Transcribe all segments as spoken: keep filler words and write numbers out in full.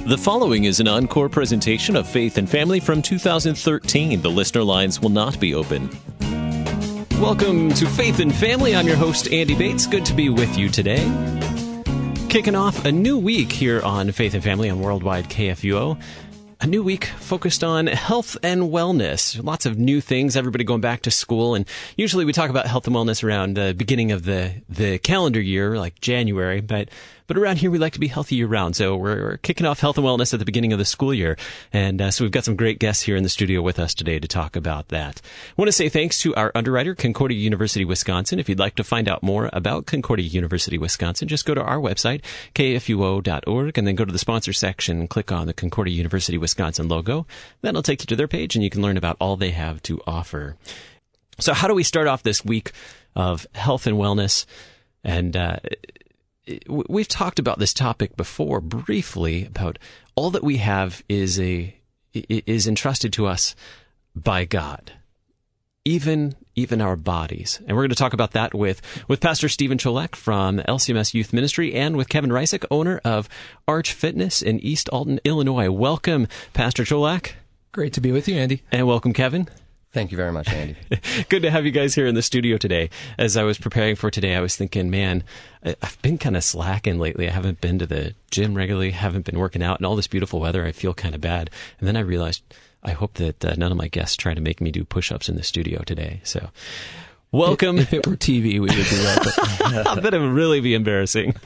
The following is an encore presentation of Faith and Family from two thousand thirteen. The listener lines will not be open. Welcome to Faith and Family. I'm your host, Andy Bates. Good to be with you today. Kicking off a new week here on Faith and Family on Worldwide K F U O. A new week focused on health and wellness. Lots of new things, everybody going back to school. And usually we talk about health and wellness around the beginning of the, the calendar year, like January. But but around here, we like to be healthy year-round. So we're, we're kicking off health and wellness at the beginning of the school year. And uh, so we've got some great guests here in the studio with us today to talk about that. I want to say thanks to our underwriter, Concordia University, Wisconsin. If you'd like to find out more about Concordia University, Wisconsin, just go to our website, K F U O dot org, and then go to the sponsor section and click on the Concordia University, Wisconsin logo. That'll take you to their page, and you can learn about all they have to offer. So how do we start off this week of health and wellness? And uh, we've talked about this topic before briefly, about all that we have is a is entrusted to us by God, even even our bodies. And we're going to talk about that with, with Pastor Stephen Cholek from L C M S Youth Ministry and with Kevin Reisick, owner of Arch Fitness in East Alton, Illinois. Welcome, Pastor Cholek. Great to be with you, Andy. And welcome, Kevin. Thank you very much, Andy. Good to have you guys here in the studio today. As I was preparing for today, I was thinking, man, I've been kind of slacking lately. I haven't been to the gym regularly, haven't been working out, and all this beautiful weather, I feel kind of bad. And then I realized, I hope that uh, none of my guests try to make me do push-ups in the studio today. So, welcome. If, if it were T V, we would do that. But that would really be embarrassing.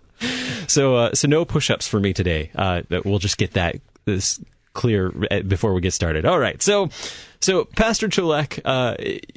so, uh, so no push-ups for me today. Uh, we'll just get that this clear before we get started. All right. So, so Pastor Cholek, uh,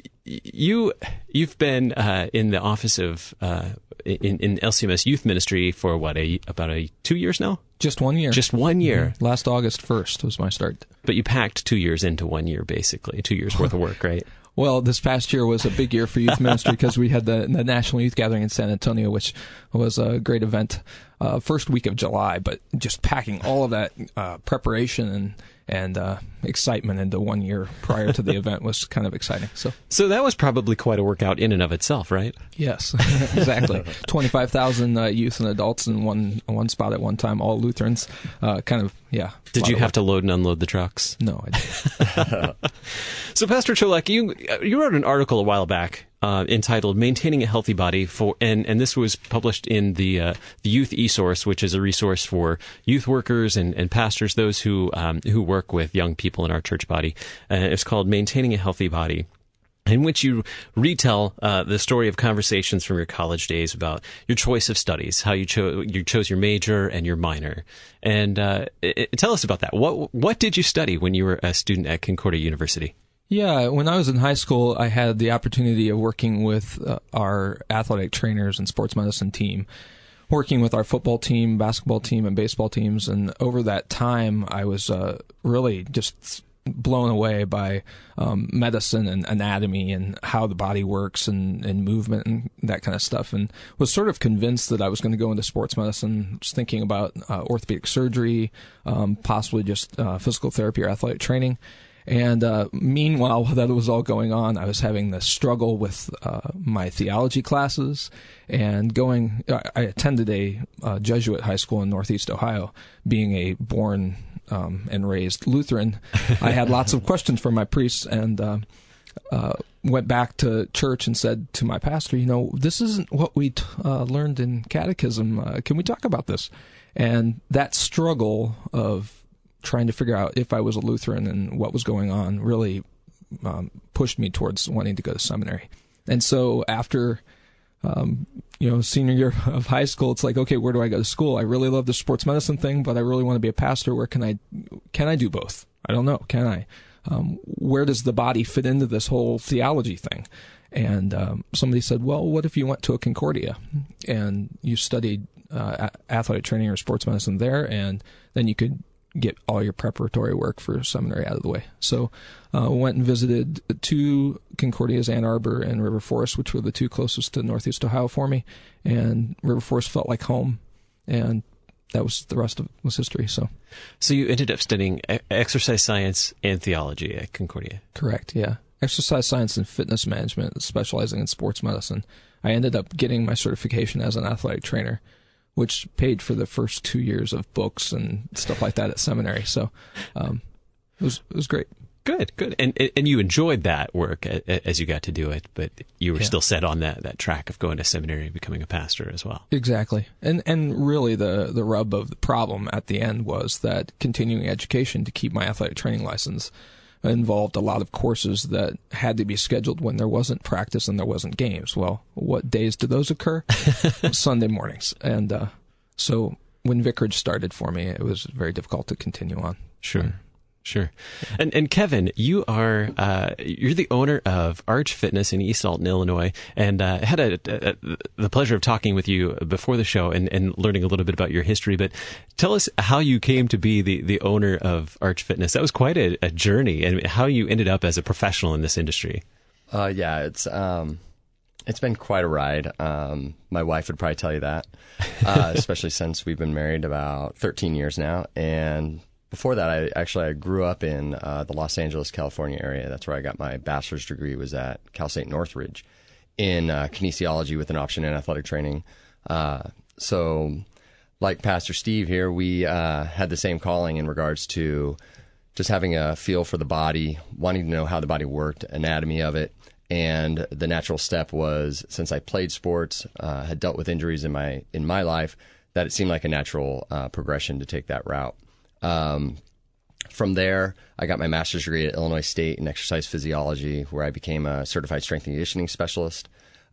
you you've been uh, in the office of uh, in, in L C M S Youth Ministry for what a about a two years now. Just one year. Just one year. Mm-hmm. Last August first was my start. But you packed two years into one year, basically. Two years worth of work, right? Well, this past year was a big year for youth ministry because we had the, the National Youth Gathering in San Antonio, which was a great event, uh, first week of July. But just packing all of that uh, preparation and and uh, excitement into one year prior to the event was kind of exciting. So, so that was probably quite a workout in and of itself, right? Yes, exactly. Twenty-five thousand uh, youth and adults in one one spot at one time, all Lutherans. Uh, kind of, yeah. Did you have to load and unload the trucks? No, I didn't. So, Pastor Cholek, you you wrote an article a while back uh, entitled "Maintaining a Healthy Body," for and, and this was published in the uh, the Youth eSource, which is a resource for youth workers and, and pastors, those who um, who work with young people in our church body. Uh, it's called "Maintaining a Healthy Body," in which you retell uh, the story of conversations from your college days about your choice of studies, how you chose you chose your major and your minor, and uh, it, tell us about that. What what did you study when you were a student at Concordia University? Yeah, when I was in high school, I had the opportunity of working with uh, our athletic trainers and sports medicine team, working with our football team, basketball team, and baseball teams. And over that time, I was uh, really just blown away by um, medicine and anatomy and how the body works and, and movement and that kind of stuff, and was sort of convinced that I was going to go into sports medicine, just thinking about uh, orthopedic surgery, um, possibly just uh, physical therapy or athletic training. And uh, meanwhile, while that was all going on, I was having this struggle with uh, my theology classes and going. I attended a uh, Jesuit high school in Northeast Ohio. Being a born um, and raised Lutheran, I had lots of questions for my priests, and uh, uh, went back to church and said to my pastor, "You know, this isn't what we t- uh, learned in catechism. Uh, can we talk about this?" And that struggle of trying to figure out if I was a Lutheran and what was going on really um, pushed me towards wanting to go to seminary. And so after, um, you know, senior year of high school, it's like, okay, where do I go to school? I really love the sports medicine thing, but I really want to be a pastor. Where can I, can I do both? I don't know. Can I? Um, where does the body fit into this whole theology thing? And um, somebody said, well, what if you went to a Concordia and you studied uh, athletic training or sports medicine there, and then you could get all your preparatory work for seminary out of the way. So uh, went and visited two Concordias, Ann Arbor and River Forest, which were the two closest to Northeast Ohio for me. And River Forest felt like home, and that was the rest of it was history. So, so you ended up studying exercise science and theology at Concordia. Correct, yeah. Exercise science and fitness management, specializing in sports medicine. I ended up getting my certification as an athletic trainer. which paid for the first two years of books and stuff like that at seminary. So um, it was it was great. Good, good. And and you enjoyed that work as you got to do it, but you were yeah. still set on that, that track of going to seminary and becoming a pastor as well. Exactly. And and really the, the rub of the problem at the end was that continuing education to keep my athletic training license involved a lot of courses that had to be scheduled when there wasn't practice and there wasn't games. Well, what days do those occur? Sunday mornings. And uh, so when Vicarage started for me, it was very difficult to continue on. Sure. Sure. And and Kevin, you are uh, you're the owner of Arch Fitness in East Alton, Illinois, and uh, had a, a, a, the pleasure of talking with you before the show and, and learning a little bit about your history. But tell us how you came to be the, the owner of Arch Fitness. That was quite a, a journey, and how you ended up as a professional in this industry. Uh, yeah, it's um, it's been quite a ride. Um, my wife would probably tell you that, uh, especially since we've been married about thirteen years now, and before that, I actually I grew up in uh, the Los Angeles, California area. That's where I got my bachelor's degree, was at Cal State Northridge in uh, kinesiology with an option in athletic training. Uh, so like Pastor Steve here, we uh, had the same calling in regards to just having a feel for the body, wanting to know how the body worked, anatomy of it. And the natural step was, since I played sports, uh, had dealt with injuries in my in my life, that it seemed like a natural uh, progression to take that route. Um, from there, I got my master's degree at Illinois State in exercise physiology, where I became a certified strength and conditioning specialist.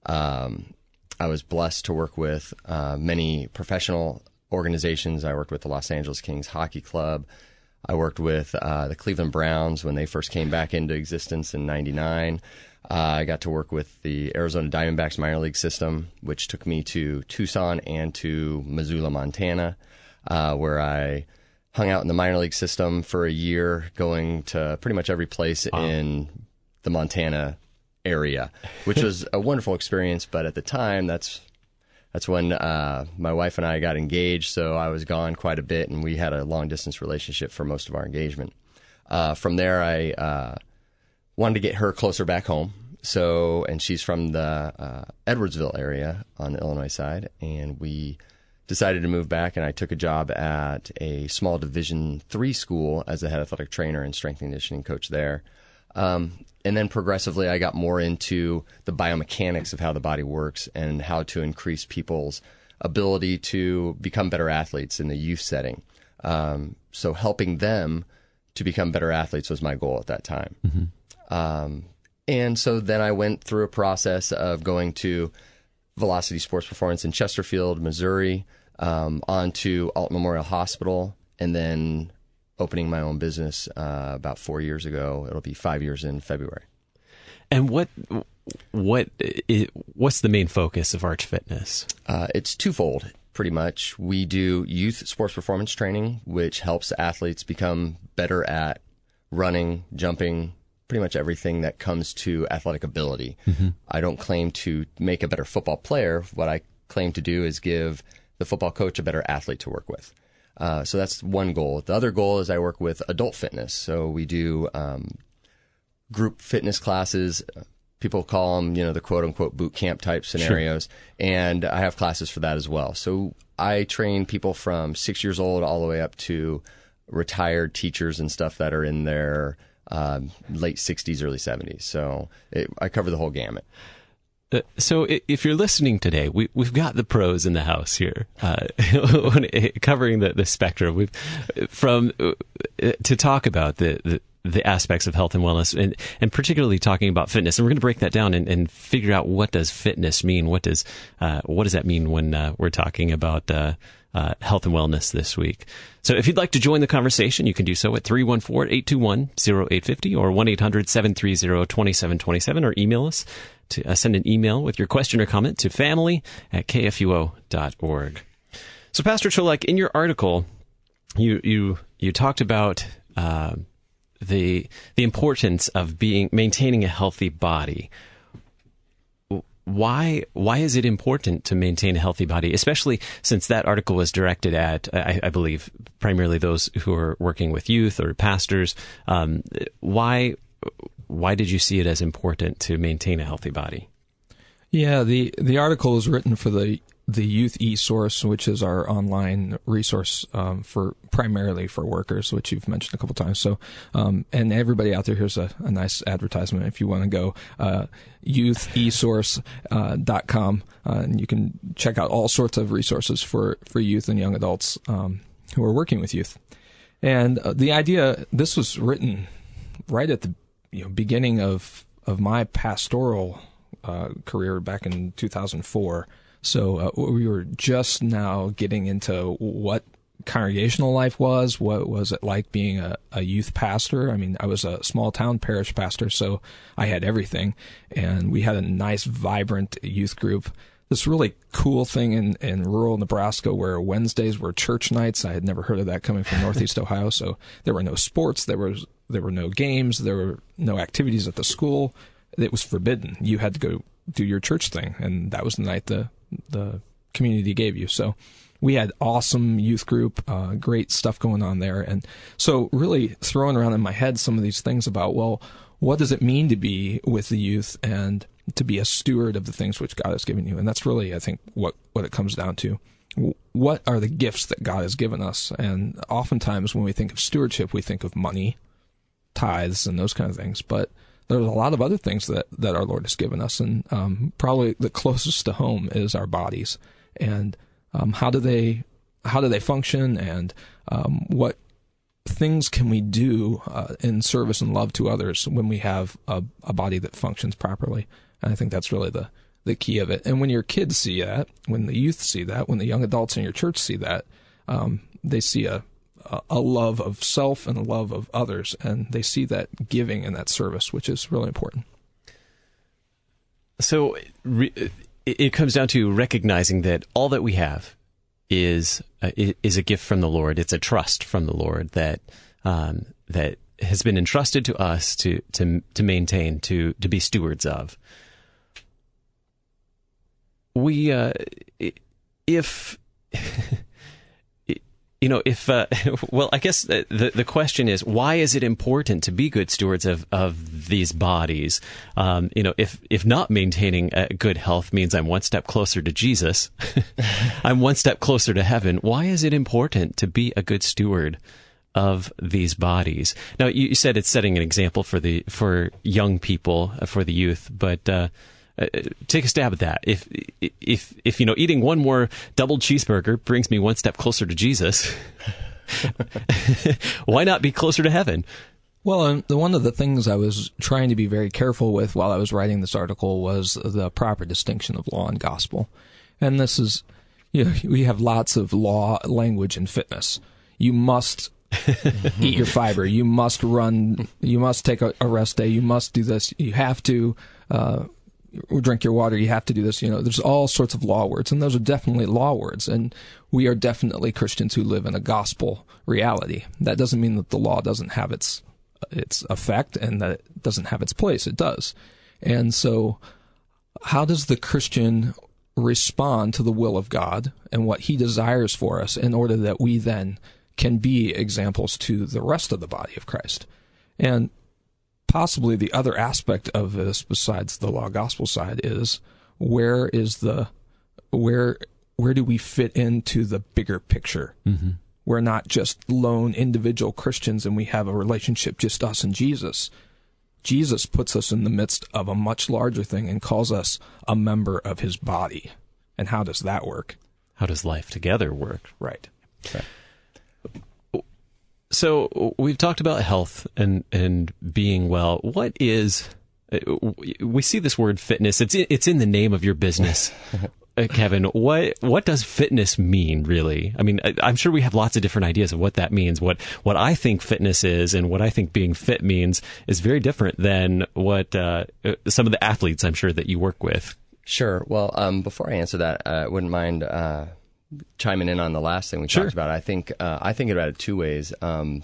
Um, I was blessed to work with uh, many professional organizations. I worked with the Los Angeles Kings Hockey Club. I worked with uh, the Cleveland Browns when they first came back into existence in ninety-nine. Uh, I got to work with the Arizona Diamondbacks minor league system, which took me to Tucson and to Missoula, Montana, uh, where I hung out in the minor league system for a year, going to pretty much every place wow. in the Montana area, which was a wonderful experience. But at the time, that's that's when uh, my wife and I got engaged, so I was gone quite a bit, and we had a long-distance relationship for most of our engagement. Uh, from there, I uh, wanted to get her closer back home. So, and she's from the uh, Edwardsville area on the Illinois side, and we decided to move back, and I took a job at a small Division three school as a head athletic trainer and strength and conditioning coach there. Um, and then progressively, I got more into the biomechanics of how the body works and how to increase people's ability to become better athletes in the youth setting. Um, so helping them to become better athletes was my goal at that time. Mm-hmm. Um, and so then I went through a process of going to Velocity Sports Performance in Chesterfield, Missouri, um, on to Alton Memorial Hospital, and then opening my own business uh, about four years ago. It'll be five years in February. And what what is, what's the main focus of Arch Fitness? Uh, it's twofold, pretty much. We do youth sports performance training, which helps athletes become better at running, jumping, pretty much everything that comes to athletic ability. Mm-hmm. I don't claim to make a better football player. What I claim to do is give the football coach a better athlete to work with. Uh, so that's one goal. The other goal is I work with adult fitness. So we do um, group fitness classes. People call them, you know, the quote unquote boot camp type scenarios. Sure. And I have classes for that as well. So I train people from six years old all the way up to retired teachers and stuff that are in their um, late sixties, early seventies. So it, I cover the whole gamut. Uh, so if you're listening today, we, we've got the pros in the house here, uh, covering the, the spectrum. We've from uh, to talk about the, the, the aspects of health and wellness, and, and particularly talking about fitness. And we're going to break that down and, and figure out, what does fitness mean? What does uh, what does that mean when uh, we're talking about uh, uh, health and wellness this week? So if you'd like to join the conversation, you can do so at three one four, eight two one, zero eight five zero or one eight hundred, seven three zero, two seven two seven, or email us. To uh, send an email with your question or comment to family at k f u o dot org. So, Pastor Cholek, in your article, you you you talked about uh, the the importance of being maintaining a healthy body. Why why is it important to maintain a healthy body, especially since that article was directed at, I, I believe, primarily those who are working with youth or pastors? Um, why? Why did you see it as important to maintain a healthy body? Yeah, the, the article was written for the the Youth eSource, which is our online resource um, for primarily for workers, which you've mentioned a couple times. So, um, and everybody out there, here's a, a nice advertisement. If you want to go, uh, youth e source dot com, uh, and you can check out all sorts of resources for, for youth and young adults um, who are working with youth. And uh, the idea, this was written right at the you know, beginning of, of my pastoral uh, career back in two thousand four. So uh, we were just now getting into what congregational life was, what was it like being a, a youth pastor. I mean, I was a small town parish pastor, so I had everything. And we had a nice, vibrant youth group. This really cool thing in, in rural Nebraska where Wednesdays were church nights. I had never heard of that coming from Northeast Ohio. So there were no sports, there was there were no games, there were no activities at the school. It was forbidden. You had to go do your church thing, and that was the night the the community gave you. So we had awesome youth group, uh, great stuff going on there. And so really throwing around in my head some of these things about, well, what does it mean to be with the youth and to be a steward of the things which God has given you? And that's really, I think, what, what it comes down to. What are the gifts that God has given us? And oftentimes when we think of stewardship, we think of money, tithes, and those kind of things. But there's a lot of other things that, that our Lord has given us, and um, probably the closest to home is our bodies, and um, how do they how do they function, and um, what things can we do uh, in service and love to others when we have a, a body that functions properly? And I think that's really the the key of it. And when your kids see that, when the youth see that, when the young adults in your church see that, um, they see a a love of self and a love of others, and they see that giving and that service, which is really important. So re- it comes down to recognizing that all that we have is uh, is a gift from the Lord. It's a trust from the Lord that um, that has been entrusted to us to to to maintain, to to be stewards of. We uh, if. You know, if, uh, well, I guess the the question is, why is it important to be good stewards of, of these bodies? Um, you know, if, if not maintaining uh, good health means I'm one step closer to Jesus, I'm one step closer to heaven, why is it important to be a good steward of these bodies? Now, you said it's setting an example for the, for young people, uh, for the youth, but, uh, Uh, take a stab at that. If, if, if, you know, eating one more double cheeseburger brings me one step closer to Jesus, why not be closer to heaven? Well, um, the, one of the things I was trying to be very careful with while I was writing this article was the proper distinction of law and gospel. And this is, you know, we have lots of law, language, and fitness. You must eat your fiber. You must run. You must take a, a rest day. You must do this. You have to, uh, drink your water, you have to do this. You know, there's all sorts of law words, and those are definitely law words. And we are definitely Christians who live in a gospel reality. That doesn't mean that the law doesn't have its its effect and that it doesn't have its place. It does. And so how does the Christian respond to the will of God and what he desires for us in order that we then can be examples to the rest of the body of Christ? And possibly the other aspect of this, besides the law gospel side, is where is the where where do we fit into the bigger picture? Mm-hmm. We're not just lone individual Christians and we have a relationship just us and Jesus. Jesus puts us in the midst of a much larger thing and calls us a member of his body. And how does that work? How does life together work? Right. Right. So we've talked about health and, and being well. What is, we see this word fitness. It's in, it's in the name of your business, Kevin. What what does fitness mean, really? I mean, I'm sure we have lots of different ideas of what that means. What what I think fitness is and what I think being fit means is very different than what uh, some of the athletes I'm sure that you work with. Sure. Well, um, before I answer that, uh, I wouldn't mind Uh, chiming in on the last thing we sure. talked about. I think uh, I think about it two ways. Um,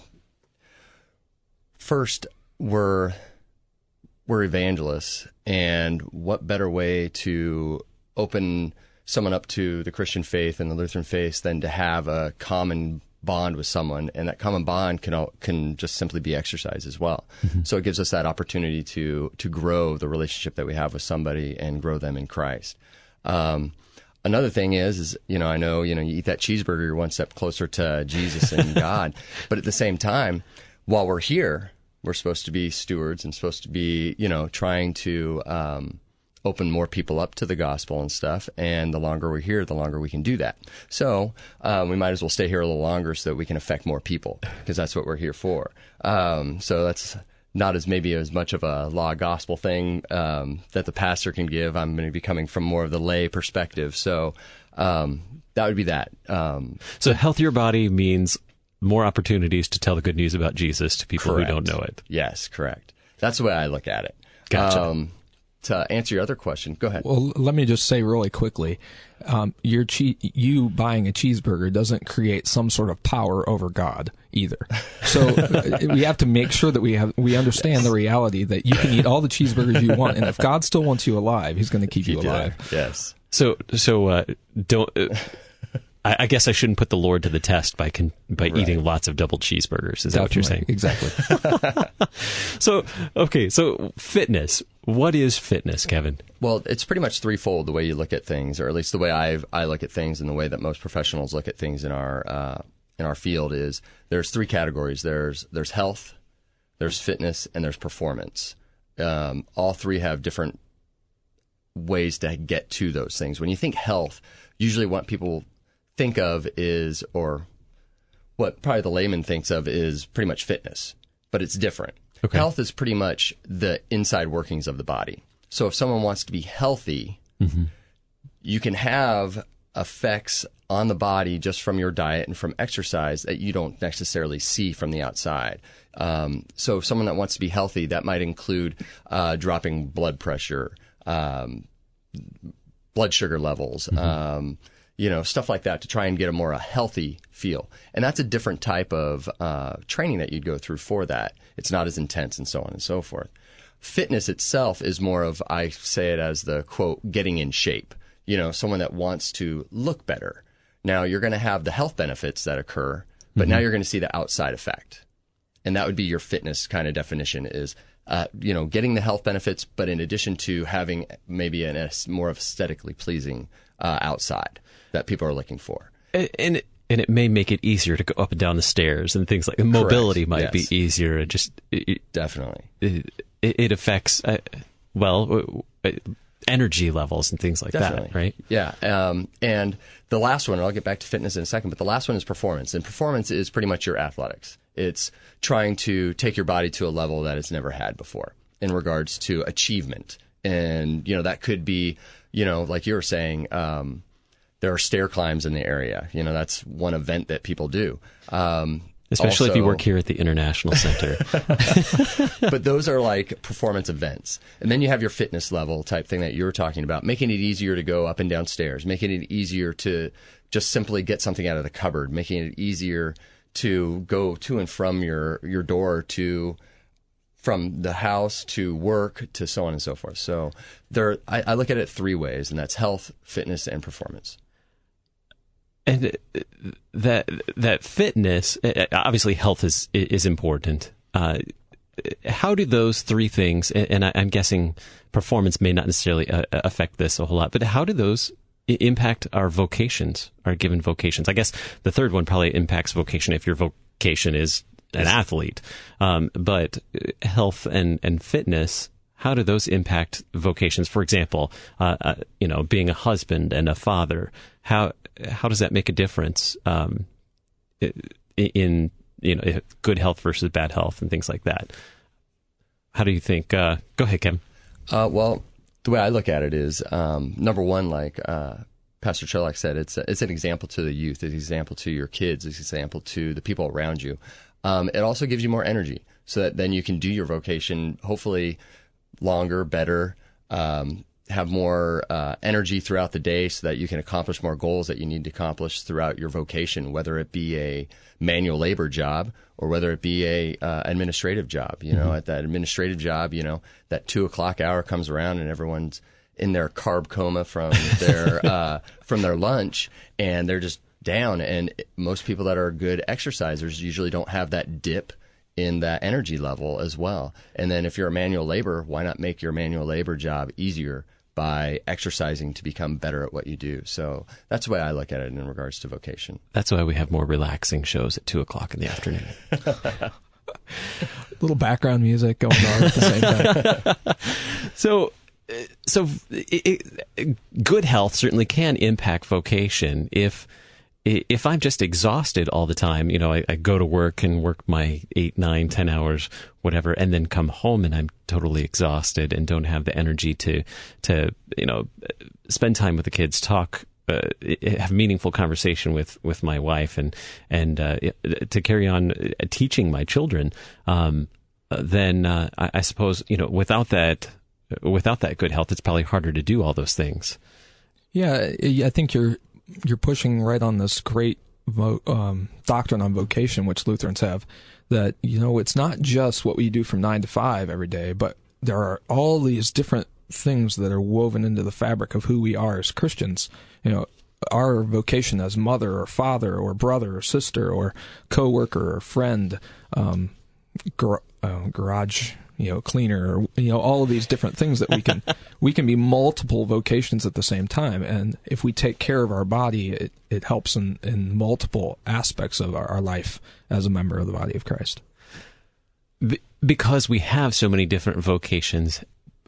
first, we're we're evangelists, and what better way to open someone up to the Christian faith and the Lutheran faith than to have a common bond with someone, and that common bond can can just simply be exercise as well. Mm-hmm. So it gives us that opportunity to to grow the relationship that we have with somebody and grow them in Christ. Um, another thing is, is, you know, I know, you know, you eat that cheeseburger, you're one step closer to Jesus and God. But at the same time, while we're here, we're supposed to be stewards and supposed to be, you know, trying to um, open more people up to the gospel and stuff. And the longer we're here, the longer we can do that. So um, we might as well stay here a little longer so that we can affect more people, because that's what we're here for. Um, so that's not as maybe as much of a law gospel thing um, that the pastor can give. I'm going to be coming from more of the lay perspective. So um, that would be that. Um, so healthier body means more opportunities to tell the good news about Jesus to people correct. who don't know it. Yes, correct. That's the way I look at it. Gotcha. Um, to answer your other question, go ahead. Well, let me just say really quickly, um, your che- you buying a cheeseburger doesn't create some sort of power over God either. So we have to make sure that we have we understand the reality that you can eat all the cheeseburgers you want, and if God still wants you alive, He's going to keep, keep you alive. You yes. So so uh, don't. Uh, I, I guess I shouldn't put the Lord to the test by con- by right. eating lots of double cheeseburgers. Is Definitely. That what you're saying? Exactly. So okay, so fitness. What is fitness, Kevin? Well, it's pretty much threefold the way you look at things, or at least the way I I look at things, and the way that most professionals look at things in our uh, in our field is there's three categories. There's there's health, there's fitness, and there's performance. Um, all three have different ways to get to those things. When you think health, usually what people think of is, or what probably the layman thinks of is pretty much fitness, but it's different. Okay. Health is pretty much the inside workings of the body. So if someone wants to be healthy, mm-hmm. you can have effects on the body just from your diet and from exercise that you don't necessarily see from the outside. Um, so if someone that wants to be healthy, that might include uh, dropping blood pressure, um, blood sugar levels, mm-hmm. um, you know, stuff like that, to try and get a more a healthy feel. And that's a different type of uh, training that you'd go through for that. It's not as intense and so on and so forth. Fitness itself is more of, I say it as the, quote, getting in shape. You know, someone that wants to look better. Now, you're going to have the health benefits that occur, but mm-hmm. now you're going to see the outside effect. And that would be your fitness kind of definition is, uh, you know, getting the health benefits, but in addition to having maybe an, a more of aesthetically pleasing uh, outside that people are looking for. And, and it, and it may make it easier to go up and down the stairs and things like that. Mobility Correct. might Yes. be easier. It just it, Definitely. It, it affects, uh, well, uh, energy levels and things like Definitely. that, right? Yeah. Um, and the last one, and I'll get back to fitness in a second, but the last one is performance. And performance is pretty much your athletics. It's trying to take your body to a level that it's never had before in regards to achievement. And, you know, that could be, you know, like you were saying, um, there are stair climbs in the area. You know, that's one event that people do. Um, Especially also, if you work here at the International Center. But those are like performance events. And then you have your fitness level type thing that you were talking about, making it easier to go up and down stairs, making it easier to just simply get something out of the cupboard, making it easier to go to and from your, your door to from the house to work to so on and so forth. So there, I, I look at it three ways, and that's health, fitness, and performance. And that that fitness, obviously, health is is important. Uh, how do those three things, and I, I'm guessing performance may not necessarily uh, affect this a whole lot, but how do those impact our vocations, our given vocations? I guess the third one probably impacts vocation if your vocation is an athlete, um, but health and and fitness. How do those impact vocations? For example, uh, uh, you know, being a husband and a father. How how does that make a difference um, in you know good health versus bad health and things like that? How do you think? Uh, go ahead, Kim. Uh, well, the way I look at it is um, number one, like uh, Pastor Cholak said, it's a, it's an example to the youth, it's an example to your kids, it's an example to the people around you. Um, it also gives you more energy, so that then you can do your vocation hopefully longer, better, um, have more uh, energy throughout the day so that you can accomplish more goals that you need to accomplish throughout your vocation, whether it be a manual labor job or whether it be a uh, administrative job. You know, mm-hmm. at that administrative job, you know, that two o'clock hour comes around and everyone's in their carb coma from their uh, from their lunch, and they're just down. And most people that are good exercisers usually don't have that dip in that energy level as well. And then if you're a manual labor, why not make your manual labor job easier by exercising to become better at what you do. So that's the way I look at it in regards to vocation. That's why we have more relaxing shows at two o'clock in the afternoon. Little background music going on at the same time. So, so it, it, good health certainly can impact vocation. If if I'm just exhausted all the time, you know, I, I go to work and work my eight, nine, ten hours, whatever, and then come home and I'm totally exhausted and don't have the energy to to you know spend time with the kids, talk. Uh, have meaningful conversation with, with my wife and and uh, to carry on teaching my children, um, then uh, I, I suppose you know without that without that good health, it's probably harder to do all those things. Yeah, I think you're you're pushing right on this great vo- um, doctrine on vocation, which Lutherans have. That you know it's not just what we do from nine to five every day, but there are all these different things that are woven into the fabric of who we are as Christians. You know, our vocation as mother or father or brother or sister or coworker or friend, um, gar- uh, garage, you know, cleaner, or, you know, all of these different things that we can we can be multiple vocations at the same time. And if we take care of our body, it, it helps in, in multiple aspects of our, our life as a member of the body of Christ. Be- because we have so many different vocations,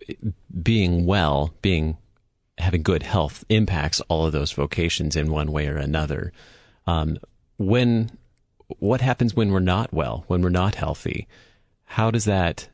being well, being having good health impacts all of those vocations in one way or another. Um, when what happens when we're not well, when we're not healthy? How does that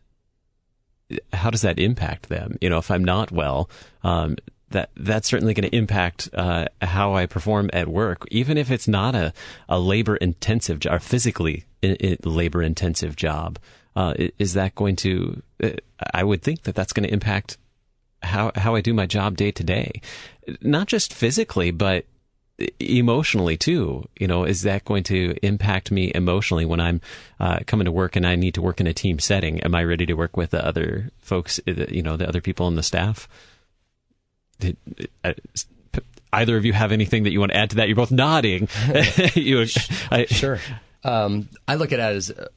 how does that impact them? You know, if I'm not well, um, that that's certainly going to impact uh, how I perform at work, even if it's not a, a labor intensive job, or physically labor intensive job. Uh, is that going to? Uh, I would think that that's going to impact how how I do my job day to day, not just physically, but emotionally too. You know, is that going to impact me emotionally when I'm uh, coming to work and I need to work in a team setting? Am I ready to work with the other folks? You know, the other people on the staff. Did, uh, either of you have anything that you want to add to that? You're both nodding. you, I, sure. Um, I look at it as uh,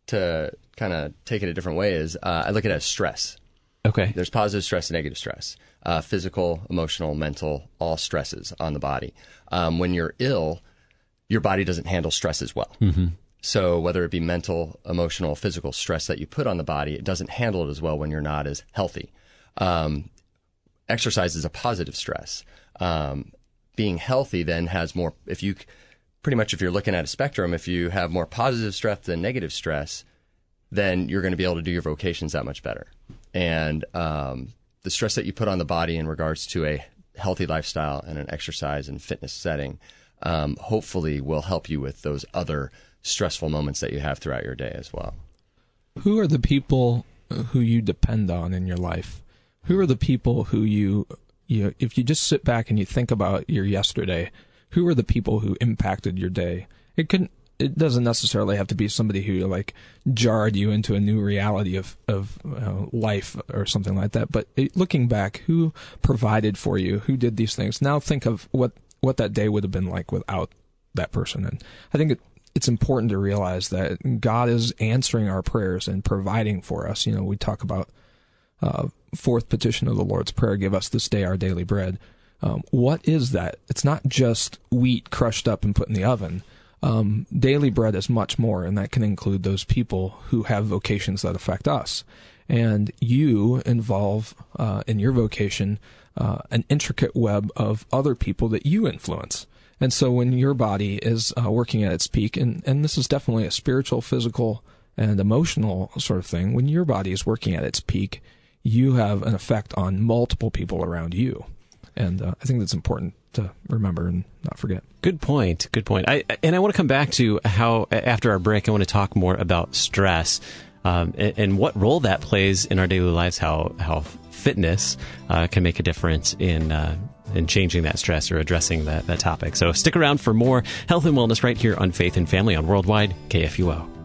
to kind of take it a different way. Is uh, I look at it as stress. Okay. There's positive stress and negative stress, uh, physical, emotional, mental, all stresses on the body. Um, when you're ill, your body doesn't handle stress as well. Mm-hmm. So whether it be mental, emotional, physical stress that you put on the body, it doesn't handle it as well when you're not as healthy. Um, exercise is a positive stress. Um, being healthy then has more, if you, pretty much if you're looking at a spectrum, if you have more positive stress than negative stress, then you're going to be able to do your vocations that much better. And um, the stress that you put on the body in regards to a healthy lifestyle and an exercise and fitness setting, um, hopefully will help you with those other stressful moments that you have throughout your day as well. Who are the people who you depend on in your life? Who are the people who you, you, if you just sit back and you think about your yesterday, who are the people who impacted your day? It couldn't, it doesn't necessarily have to be somebody who like jarred you into a new reality of, of uh, life or something like that. But it, looking back, who provided for you? Who did these things? Now think of what, what that day would have been like without that person. And I think it, it's important to realize that God is answering our prayers and providing for us. You know, we talk about uh, fourth petition of the Lord's Prayer, give us this day our daily bread. Um, what is that? It's not just wheat crushed up and put in the oven. Um, daily bread is much more, and that can include those people who have vocations that affect us. And you involve uh, in your vocation uh, an intricate web of other people that you influence. And so when your body is uh, working at its peak, and, and this is definitely a spiritual, physical, and emotional sort of thing, when your body is working at its peak, you have an effect on multiple people around you. And uh, I think that's important to remember and not forget. Good point. Good point. I, and I want to come back to how, after our break, I want to talk more about stress um, and, and what role that plays in our daily lives, how how fitness uh, can make a difference in uh, in changing that stress or addressing that, that topic. So stick around for more health and wellness right here on Faith and Family on Worldwide K F U O.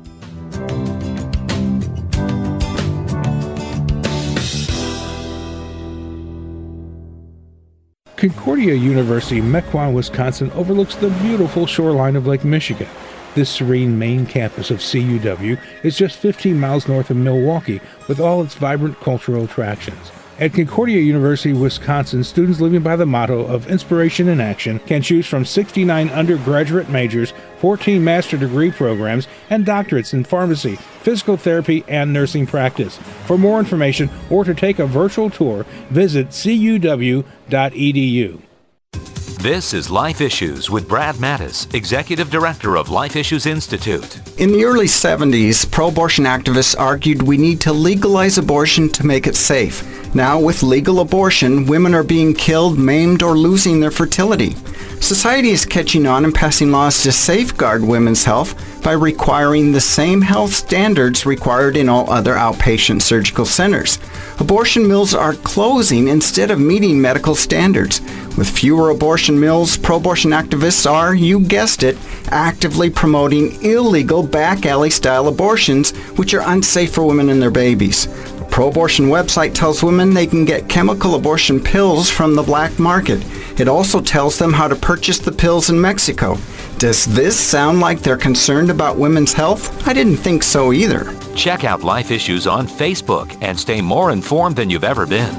Concordia University, Mequon, Wisconsin overlooks the beautiful shoreline of Lake Michigan. This serene main campus of C U W is just fifteen miles north of Milwaukee with all its vibrant cultural attractions. At Concordia University, Wisconsin, students living by the motto of inspiration in action can choose from sixty-nine undergraduate majors, fourteen master degree programs, and doctorates in pharmacy, physical therapy, and nursing practice. For more information or to take a virtual tour, visit c u w dot e d u. This is Life Issues with Brad Mattis, Executive Director of Life Issues Institute. In the early seventies, pro-abortion activists argued we need to legalize abortion to make it safe. Now, with legal abortion, women are being killed, maimed, or losing their fertility. Society is catching on and passing laws to safeguard women's health by requiring the same health standards required in all other outpatient surgical centers. Abortion mills are closing instead of meeting medical standards. With fewer abortion mills, pro-abortion activists are, you guessed it, actively promoting illegal back alley style abortions, which are unsafe for women and their babies. A pro-abortion website tells women they can get chemical abortion pills from the black market. It also tells them how to purchase the pills in Mexico. Does this sound like they're concerned about women's health? I didn't think so either. Check out Life Issues on Facebook and stay more informed than you've ever been.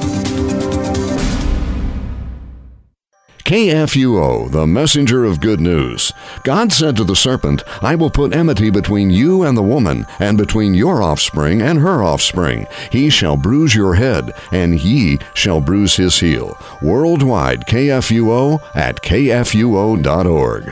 K F U O, the messenger of good news. God said to the serpent, I will put enmity between you and the woman, and between your offspring and her offspring. He shall bruise your head, and ye shall bruise his heel. Worldwide, K F U O at k f u o dot org.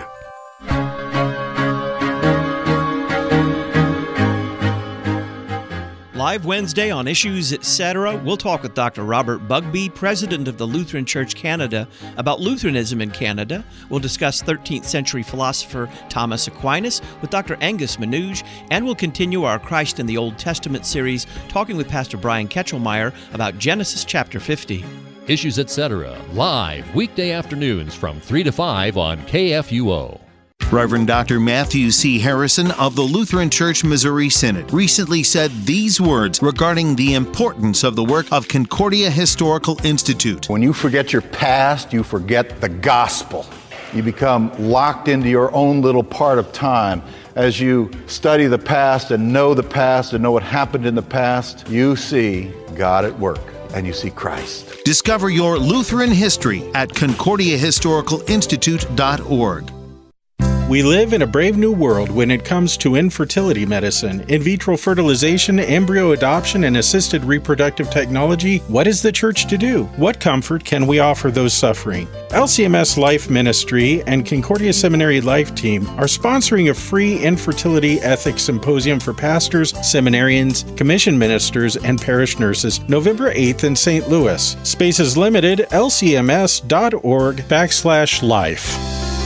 Live Wednesday on Issues, et cetera. We'll talk with Doctor Robert Bugbee, president of the Lutheran Church Canada, about Lutheranism in Canada. We'll discuss thirteenth century philosopher Thomas Aquinas with Doctor Angus Manouge, and we'll continue our Christ in the Old Testament series, talking with Pastor Brian Ketchelmeyer about Genesis chapter fifty. Issues, et cetera. Live weekday afternoons from three to five on K F U O. Reverend Doctor Matthew C. Harrison of the Lutheran Church Missouri Synod recently said these words regarding the importance of the work of Concordia Historical Institute. When you forget your past, you forget the gospel. You become locked into your own little part of time. As you study the past and know the past and know what happened in the past, you see God at work and you see Christ. Discover your Lutheran history at concordia historical institute dot org. We live in a brave new world when it comes to infertility medicine, in vitro fertilization, embryo adoption, and assisted reproductive technology. What is the church to do? What comfort can we offer those suffering? L C M S Life Ministry and Concordia Seminary Life Team are sponsoring a free infertility ethics symposium for pastors, seminarians, commission ministers, and parish nurses November eighth in Saint Louis. Space is limited. L C M S dot org backslash life.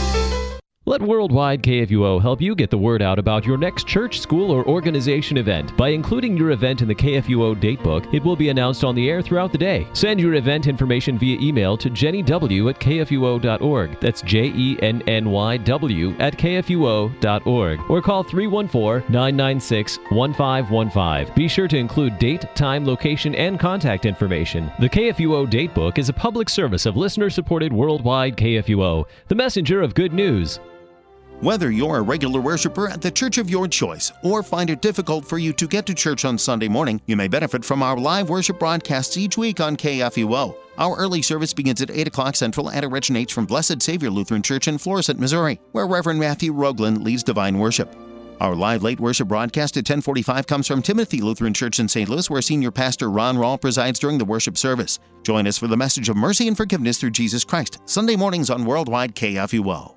Let Worldwide K F U O help you get the word out about your next church, school, or organization event. By including your event in the K F U O datebook, it will be announced on the air throughout the day. Send your event information via email to jenny w at k f u o dot org. That's J E N N Y W at k f u o dot org. Or call three one four, nine nine six, one five one five. Be sure to include date, time, location, and contact information. The K F U O datebook is a public service of listener-supported Worldwide K F U O, the messenger of good news. Whether you're a regular worshiper at the church of your choice or find it difficult for you to get to church on Sunday morning, you may benefit from our live worship broadcasts each week on K F U O. Our early service begins at eight o'clock Central and originates from Blessed Savior Lutheran Church in Florissant, Missouri, where Reverend Matthew Roglin leads divine worship. Our live late worship broadcast at ten forty-five comes from Timothy Lutheran Church in Saint Louis, where Senior Pastor Ron Rawl presides during the worship service. Join us for the message of mercy and forgiveness through Jesus Christ, Sunday mornings on Worldwide K F U O.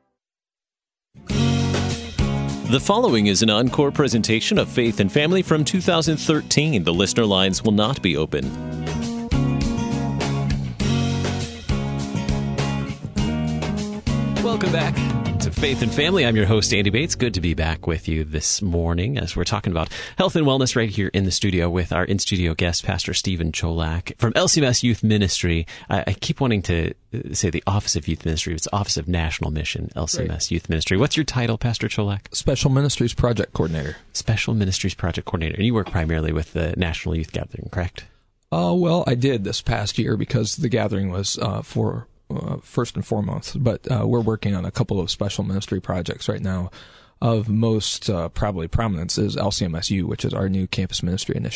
The following is an encore presentation of Faith and Family from two thousand thirteen. The listener lines will not be open. Welcome back to Faith and Family. I'm your host, Andy Bates. Good to be back with you this morning as we're talking about health and wellness right here in the studio with our in-studio guest, Pastor Stephen Cholak from L C M S Youth Ministry. I, I keep wanting to say the Office of Youth Ministry. It's Office of National Mission, L C M S right. Youth Ministry. What's your title, Pastor Cholak? Special Ministries Project Coordinator. Special Ministries Project Coordinator. And you work primarily with the National Youth Gathering, correct? Uh, well, I did this past year because the gathering was uh, for... Uh, first and foremost, but uh, we're working on a couple of special ministry projects right now. Of most uh, probably prominence is L C M S U, which is our new campus ministry initiative.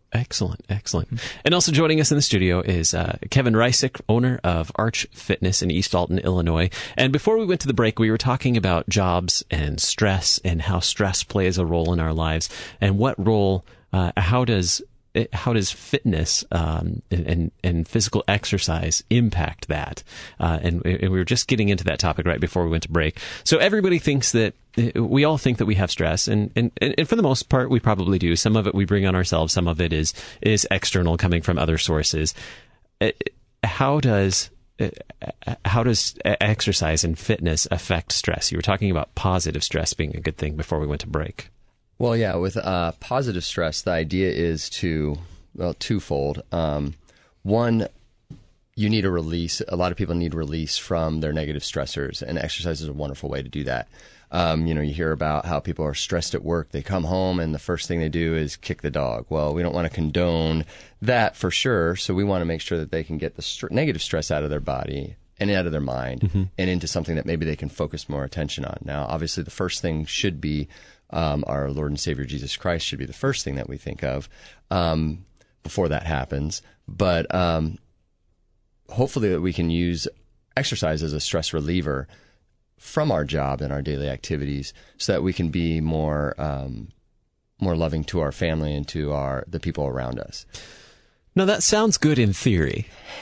Excellent, excellent. And also joining us in the studio is uh, Kevin Reisick, owner of Arch Fitness in East Alton, Illinois. And before we went to the break, we were talking about jobs and stress and how stress plays a role in our lives, and what role, uh, how does how does fitness um, and, and and physical exercise impact that? Uh, and, and we were just getting into that topic right before we went to break. So everybody thinks that, we all think that we have stress, and, and, and for the most part, we probably do. Some of it we bring on ourselves. Some of it is is external, coming from other sources. How does how does exercise and fitness affect stress? You were talking about positive stress being a good thing before we went to break. Well, yeah, with uh, positive stress, the idea is to, well, twofold. Um, one, you need a release. A lot of people need release from their negative stressors, and exercise is a wonderful way to do that. Um, you know, you hear about how people are stressed at work. They come home and the first thing they do is kick the dog. Well, we don't want to condone that for sure. So we want to make sure that they can get the st- negative stress out of their body and out of their mind, mm-hmm. and into something that maybe they can focus more attention on. Now, obviously, the first thing should be um, our Lord and Savior Jesus Christ should be the first thing that we think of um, before that happens. But um, hopefully that we can use exercise as a stress reliever from our job and our daily activities, so that we can be more um, more loving to our family and to our the people around us. No, that sounds good in theory.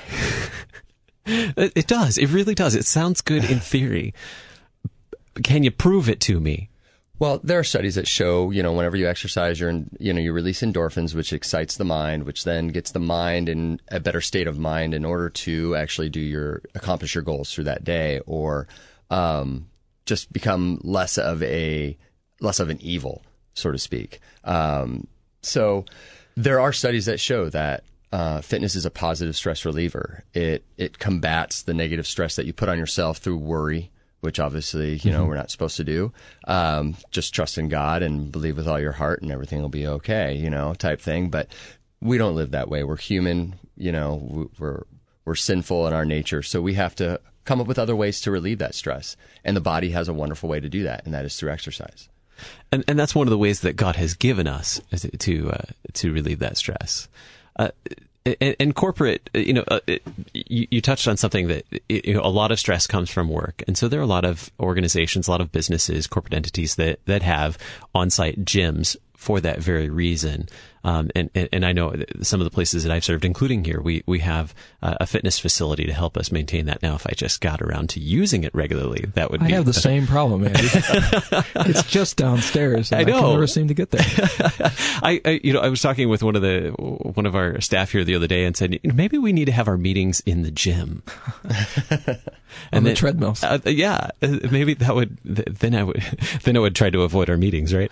it, it does. It really does. It sounds good in theory. Can you prove it to me? Well, there are studies that show, you know, whenever you exercise, you're in, you know, you release endorphins, which excites the mind, which then gets the mind in a better state of mind in order to actually do your accomplish your goals through that day, or um, just become less of a less of an evil, so to speak. Um, so there are studies that show that uh, fitness is a positive stress reliever. It it combats the negative stress that you put on yourself through worry, which obviously, you know, mm-hmm. we're not supposed to do. Um, just trust in God and believe with all your heart and everything will be okay, you know, type thing. But we don't live that way. We're human, you know, we're we're sinful in our nature. So we have to come up with other ways to relieve that stress. And the body has a wonderful way to do that, and that is through exercise. And and that's one of the ways that God has given us to uh, to relieve that stress. Uh, and, and corporate, you know, uh, it, you, you touched on something that it, you know, a lot of stress comes from work, and so there are a lot of organizations, a lot of businesses, corporate entities that that have on-site gyms for that very reason. Um, and, and, and I know some of the places that I've served, including here, we, we have uh, a fitness facility to help us maintain that. Now, if I just got around to using it regularly, that would I be... I have the same problem, Andy. It's just downstairs, and I, know. I can never seem to get there. I, I, you know, I was talking with one of the, one of our staff here the other day and said, maybe we need to have our meetings in the gym. On the treadmills. Uh, yeah, maybe that would, then I would, then I would try to avoid our meetings, right?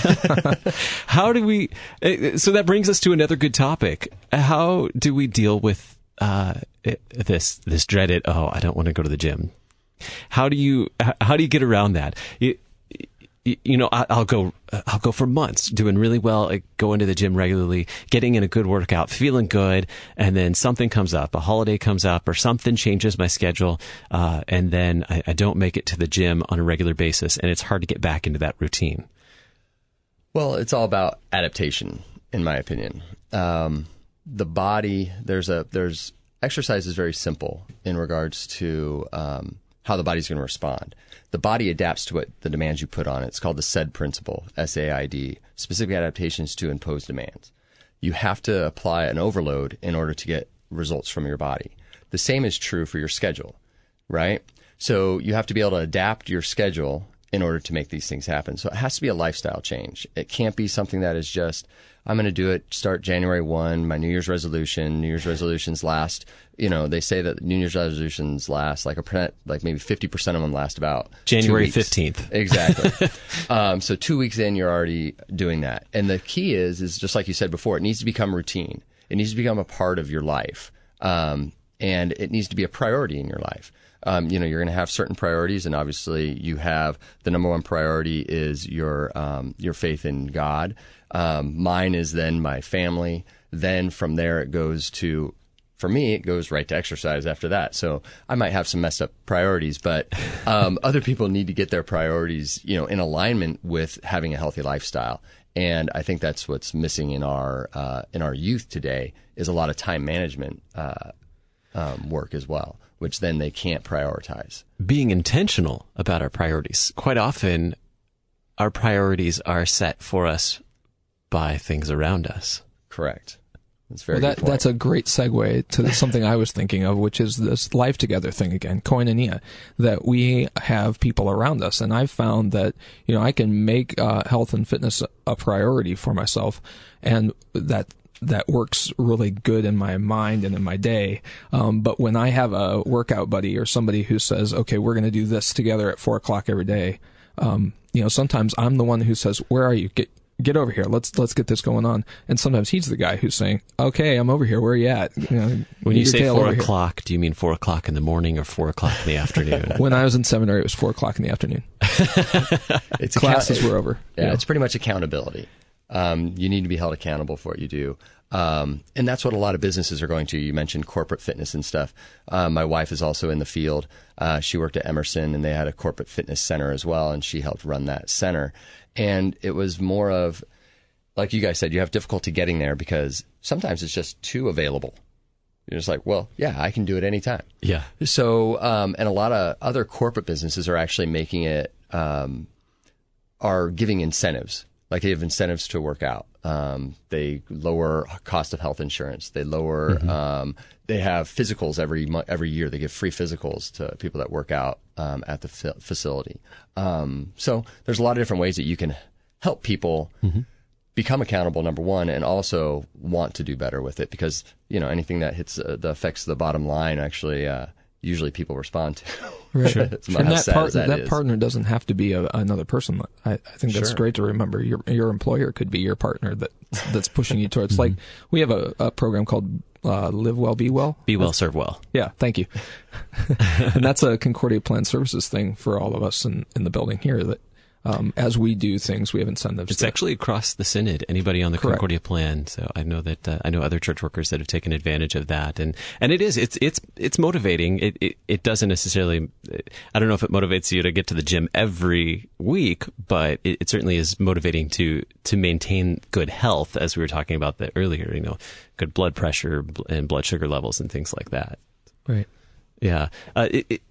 How do we, so that brings us to another good topic. How do we deal with uh, this, this dreaded, oh, I don't want to go to the gym? How do you, how do you get around that? You, you know, I'll go, I'll go for months doing really well, like going to the gym regularly, getting in a good workout, feeling good. And then something comes up, a holiday comes up or something changes my schedule. Uh, and then I, I don't make it to the gym on a regular basis. And it's hard to get back into that routine. Well, it's all about adaptation, in my opinion. Um, the body, there's a, there's exercise is very simple in regards to, um, how the body's going to respond. The body adapts to what the demands you put on it. It's called the SAID principle, S A I D, specific adaptations to imposed demands. You have to apply an overload in order to get results from your body. The same is true for your schedule, right? So you have to be able to adapt your schedule in order to make these things happen. So it has to be a lifestyle change. It can't be something that is just, I'm going to do it, start January first, my New Year's resolution. New Year's resolutions last, you know, they say that New Year's resolutions last like a, like maybe fifty percent of them last about January fifteenth. Exactly. um, so two weeks in, you're already doing that. And the key is, is just like you said before, it needs to become routine. It needs to become a part of your life. Um, and it needs to be a priority in your life. Um, you know, you're going to have certain priorities, and obviously you have the number one priority is your um, your faith in God. Um, mine is then my family. Then from there it goes to, for me, it goes right to exercise after that. So I might have some messed up priorities, but um, other people need to get their priorities, you know, in alignment with having a healthy lifestyle. And I think that's what's missing in our uh, in our youth today is a lot of time management uh, um, work as well, which then they can't prioritize. Being intentional about our priorities. Quite often, our priorities are set for us by things around us. Correct. That's very well, good that, point. That's a great segue to something I was thinking of, which is this life together thing again, koinonia, that we have people around us. And I've found that, you know, I can make uh, health and fitness a priority for myself, and that that works really good in my mind and in my day. Um, but when I have a workout buddy or somebody who says, okay, we're going to do this together at four o'clock every day, um, you know, sometimes I'm the one who says, where are you? Get Get over here. Let's let's get this going on. And sometimes he's the guy who's saying, "Okay, I'm over here. Where are you at?" You know, when you say four o'clock, do you mean four o'clock in the morning or four o'clock in the afternoon? When I was in seminary, it was four o'clock in the afternoon. It's Classes account- were over. Yeah, you know? It's pretty much accountability. Um, you need to be held accountable for what you do. Um, and that's what a lot of businesses are going to. You mentioned corporate fitness and stuff. Um, my wife is also in the field. Uh, she worked at Emerson, and they had a corporate fitness center as well, and she helped run that center. And it was more of, like you guys said, you have difficulty getting there because sometimes it's just too available. You're just like, well, yeah, I can do it anytime. Yeah. So, um, and a lot of other corporate businesses are actually making it, um, are giving incentives. Like they have incentives to work out. Um, they lower cost of health insurance. They lower, mm-hmm. um, they have physicals every mo- every year. They give free physicals to people that work out um, at the f- facility. Um, so there's a lot of different ways that you can help people mm-hmm. become accountable, number one, and also want to do better with it, because, you know, anything that hits uh, that affects the bottom line, actually, uh, usually people respond to. Right. Sure. And that, part, that, that, that partner doesn't have to be a, another person. I, I think that's Sure. great to remember. Your your employer could be your partner that that's pushing you towards. Like we have a, a program called uh, Live Well, Be Well. Be Well, Serve Well. Yeah, thank you. And that's a Concordia Plan Services thing for all of us in, in the building here, that Um, as we do things, we have incentives. It's to, actually across the synod. Anybody on the Correct. Concordia Plan. So I know that uh, I know other church workers that have taken advantage of that, and and it is it's it's it's motivating. It it, it doesn't necessarily. I don't know if it motivates you to get to the gym every week, but it, it certainly is motivating to to maintain good health, as we were talking about that earlier. You know, good blood pressure and blood sugar levels and things like that. Right. Yeah. Uh, it, it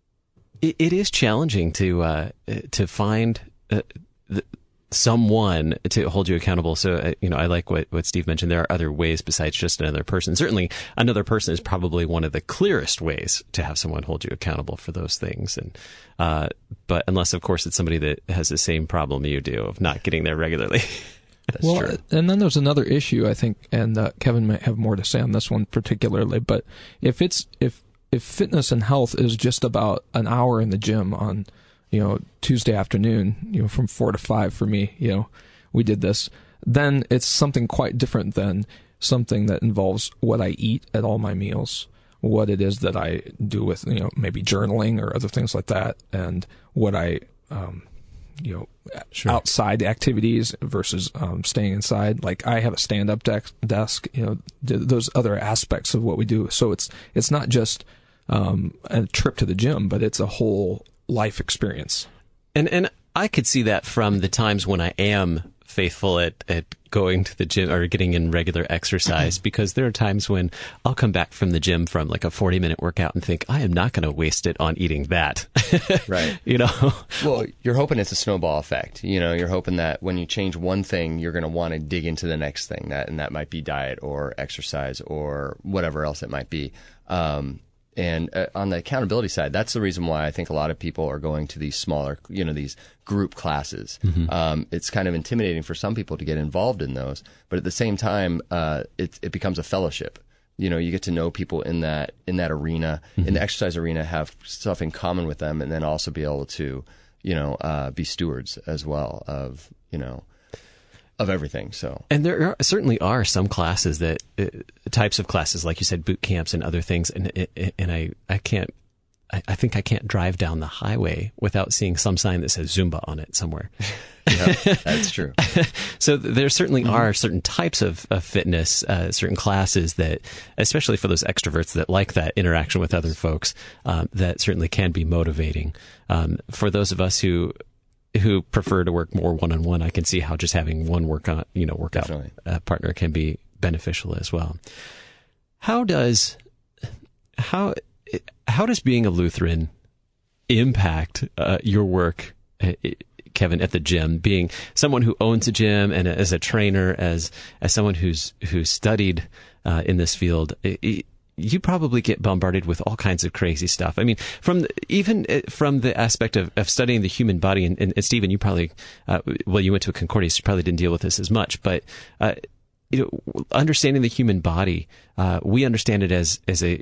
It, it is challenging to uh, to find uh, the, someone to hold you accountable. So, uh, you know, I like what, what Steve mentioned. There are other ways besides just another person. Certainly, another person is probably one of the clearest ways to have someone hold you accountable for those things. And uh, but unless, of course, it's somebody that has the same problem you do of not getting there regularly. That's well, true. And then there's another issue, I think, and uh, Kevin might have more to say on this one particularly. But if it's if If fitness and health is just about an hour in the gym on, you know, Tuesday afternoon, you know, from four to five for me, you know, we did this, then it's something quite different than something that involves what I eat at all my meals, what it is that I do with, you know, maybe journaling or other things like that, and what I, um, you know, sure. outside activities versus um, staying inside. Like I have a stand-up desk, desk, you know, th- those other aspects of what we do. So it's it's not just um, a trip to the gym, but it's a whole life experience. And and I could see that from the times when I am faithful at, at going to the gym or getting in regular exercise, because there are times when I'll come back from the gym from like a forty minute workout and think, I am not going to waste it on eating that. Right. You know? Well, you're hoping it's a snowball effect. You know, you're hoping that when you change one thing, you're going to want to dig into the next thing, that, and that might be diet or exercise or whatever else it might be. Um, And uh, on the accountability side, that's the reason why I think a lot of people are going to these smaller, you know, these group classes. Mm-hmm. Um, it's kind of intimidating for some people to get involved in those, but at the same time, uh, it, it becomes a fellowship. You know, you get to know people in that in that arena, mm-hmm. in the exercise arena, have stuff in common with them, and then also be able to, you know, uh, be stewards as well of, you know, of everything. So, and there are, certainly are some classes that uh, types of classes, like you said, boot camps and other things. And and I I can't I, I think I can't drive down the highway without seeing some sign that says Zumba on it somewhere. Yeah, that's true. So there certainly mm-hmm. are certain types of, of fitness, uh, certain classes that, especially for those extroverts that like that interaction with other folks, um, that certainly can be motivating. Um, for those of us who who prefer to work more one-on-one, I can see how just having one work on, you know, workout uh, partner can be beneficial as well. How does how how does being a Lutheran impact uh, your work, uh, Kevin, at the gym? Being someone who owns a gym and as a trainer, as as someone who's who's studied uh, in this field, it, it, you probably get bombarded with all kinds of crazy stuff. I mean, from the, even from the aspect of, of studying the human body, and, and, and Stephen, you probably, uh, well, you went to a Concordia, so you probably didn't deal with this as much, but, uh, you know, understanding the human body, uh, we understand it as, as a,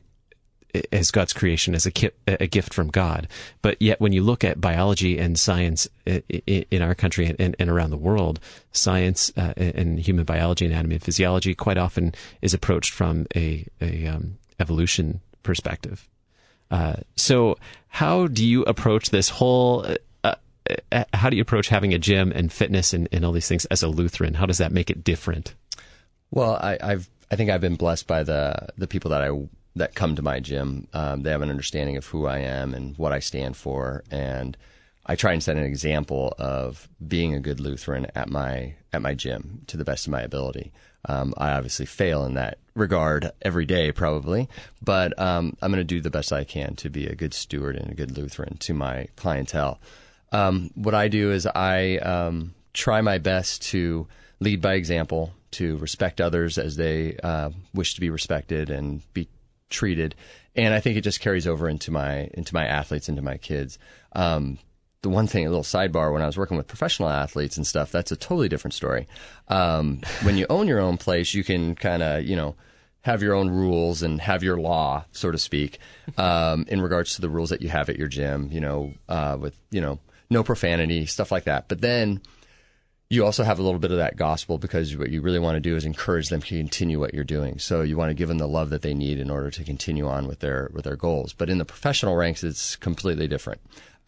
as God's creation, as a, ki- a gift from God. But yet when you look at biology and science in our country and, and around the world, science uh, and human biology, anatomy and physiology quite often is approached from a, a, um, evolution perspective. Uh, so how do you approach this whole, uh, uh, how do you approach having a gym and fitness and, and all these things as a Lutheran? How does that make it different? Well, I, I've, I think I've been blessed by the, the people that I, that come to my gym. Um, they have an understanding of who I am and what I stand for. And I try and set an example of being a good Lutheran at my, at my gym to the best of my ability. Um, I obviously fail in that regard every day, probably, but um, I'm going to do the best I can to be a good steward and a good Lutheran to my clientele. Um, what I do is I um, try my best to lead by example, to respect others as they uh, wish to be respected and be treated, and I think it just carries over into my into my athletes, into my kids. Um, The one thing, a little sidebar, when I was working with professional athletes and stuff, that's a totally different story. Um, when you own your own place, you can kind of, you know, have your own rules and have your law, so to speak, um, in regards to the rules that you have at your gym, you know, uh, with, you know, no profanity, stuff like that. But then you also have a little bit of that gospel, because what you really want to do is encourage them to continue what you're doing. So you want to give them the love that they need in order to continue on with their, with their goals. But in the professional ranks, it's completely different.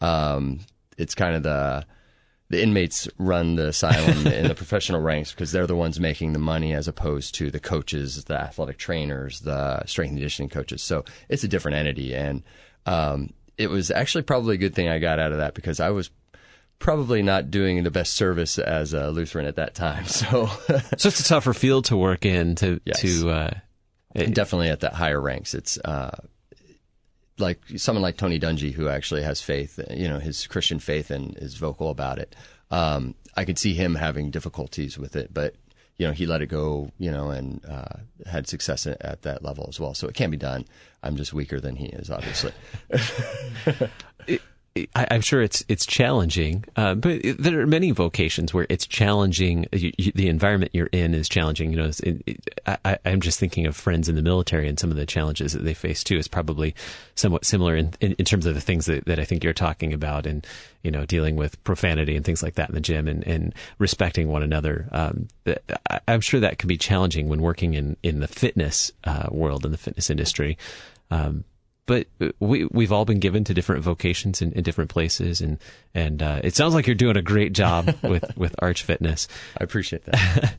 Um, It's kind of the the inmates run the asylum in the professional ranks, because they're the ones making the money, as opposed to the coaches, the athletic trainers, the strength and conditioning coaches. So it's a different entity. And um, it was actually probably a good thing I got out of that, because I was probably not doing the best service as a Lutheran at that time. So so it's a tougher field to work in. To, yes. to uh, it, Definitely at that higher ranks. It's uh, like someone like Tony Dungy, who actually has faith, you know, his Christian faith, and is vocal about it. Um, I could see him having difficulties with it, but, you know, he let it go, you know, and uh, had success at, at that level as well. So it can be done. I'm just weaker than he is, obviously. it, I, I'm sure it's it's challenging, uh, but it, there are many vocations where it's challenging. You, you, the environment you're in is challenging. You know, it, it, I, I'm just thinking of friends in the military and some of the challenges that they face too. Is probably somewhat similar in, in, in terms of the things that, that I think you're talking about, and you know, dealing with profanity and things like that in the gym, and, and respecting one another. Um, I, I'm sure that can be challenging when working in in the fitness uh, world, in the fitness industry. Um, But we, we've all been given to different vocations in, in different places. And, and uh, it sounds like you're doing a great job with, with Arch Fitness. I appreciate that.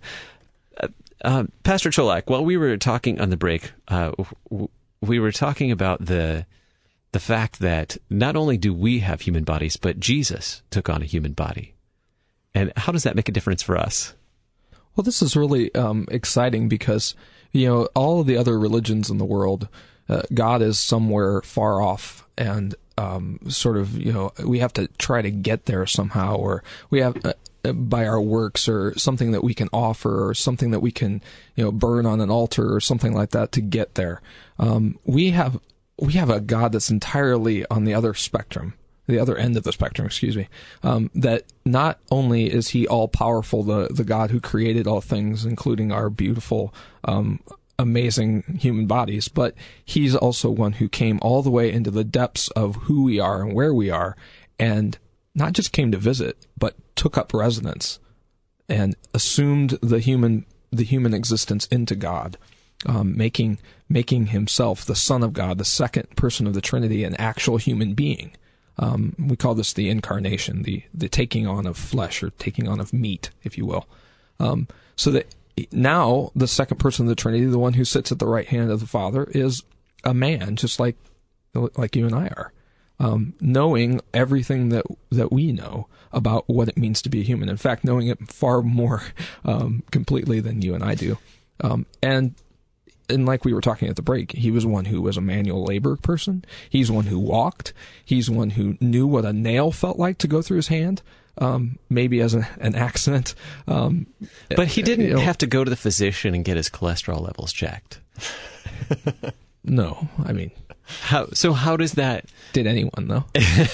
uh, Pastor Cholak, while we were talking on the break, uh, w- we were talking about the, the fact that not only do we have human bodies, but Jesus took on a human body. And how does that make a difference for us? Well, this is really um, exciting, because, you know, all of the other religions in the world, Uh, God is somewhere far off, and um, sort of, you know, we have to try to get there somehow, or we have uh, by our works, or something that we can offer, or something that we can, you know, burn on an altar, or something like that to get there. Um, we have we have a God that's entirely on the other spectrum, the other end of the spectrum, excuse me. Um, that not only is He all powerful, the the God who created all things, including our beautiful, Um, amazing human bodies, but He's also one who came all the way into the depths of who we are and where we are, and not just came to visit, but took up residence and assumed the human the human existence into God, um, making making Himself the Son of God, the second person of the Trinity, an actual human being. Um, we call this the incarnation, the the taking on of flesh, or taking on of meat, if you will. Um, so that now the second person of the Trinity, the one who sits at the right hand of the Father, is a man, just like like you and I are. um, knowing everything that that we know about what it means to be a human. In fact, knowing it far more um, completely than you and I do. Um, and and like we were talking at the break, he was one who was a manual labor person. He's one who walked. He's one who knew what a nail felt like to go through his hand. Um, maybe as a, an accident. Um, but he didn't you know, have to go to the physician and get his cholesterol levels checked. No, I mean, how? So how does that? Did anyone though?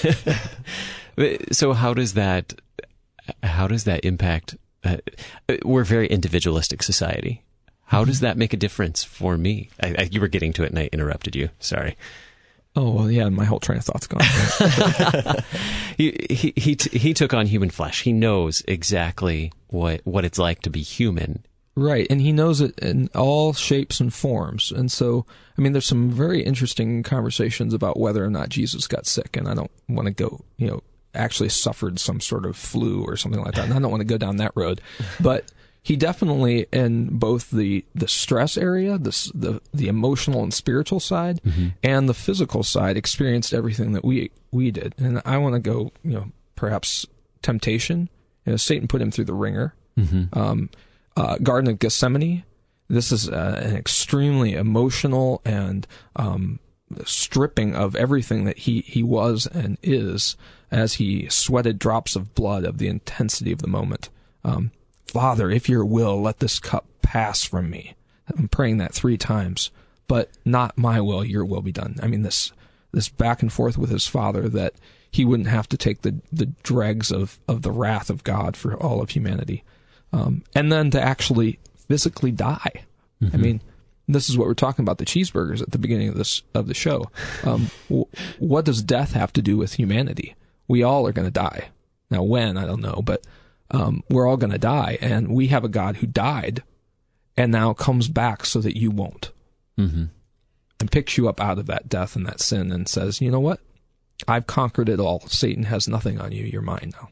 So how does that? How does that impact? Uh, we're a very individualistic society. How does that make a difference for me? I, I, you were getting to it, and I interrupted you. Sorry. Oh, well, yeah, my whole train of thought's gone. he he he, t- he took on human flesh. He knows exactly what what it's like to be human. Right, and he knows it in all shapes and forms. And so, I mean, there's some very interesting conversations about whether or not Jesus got sick, and I don't want to go, you know, actually suffered some sort of flu or something like that, and I don't want to go down that road. But he definitely, in both the, the stress area, the, the the emotional and spiritual side, mm-hmm. and the physical side, experienced everything that we we did. And I want to go, you know, perhaps temptation. You know, Satan put him through the ringer. Mm-hmm. Um, uh, Garden of Gethsemane. This is uh, an extremely emotional and um, stripping of everything that he, he was and is, as he sweated drops of blood of the intensity of the moment. Um, Father, if your will, let this cup pass from me. I'm praying that three times, but not my will, your will be done. I mean, this this back and forth with his Father, that he wouldn't have to take the, the dregs of, of the wrath of God for all of humanity. Um, and then to actually physically die. Mm-hmm. I mean, this is what we're talking about, the cheeseburgers at the beginning of this of the show. Um, w- what does death have to do with humanity? We all are going to die. Now, when, I don't know, but Um, we're all going to die, and we have a God who died and now comes back so that you won't. Mm-hmm. And picks you up out of that death and that sin and says, you know what? I've conquered it all. Satan has nothing on you. You're mine now.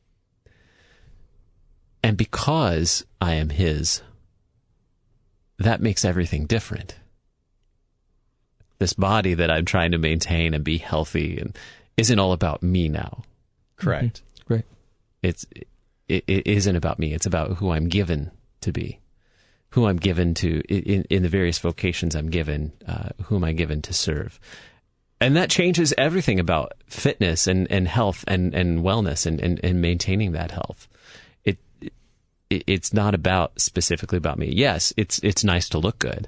And because I am his, that makes everything different. This body that I'm trying to maintain and be healthy and isn't all about me now. Correct. Mm-hmm. Right. It's... It, it isn't about me. It's about who I'm given to be, who I'm given to in, in the various vocations I'm given, uh, who am I given to serve. And that changes everything about fitness and, and health and, and wellness and, and, and maintaining that health. It, it it's not about specifically about me. Yes, it's it's nice to look good,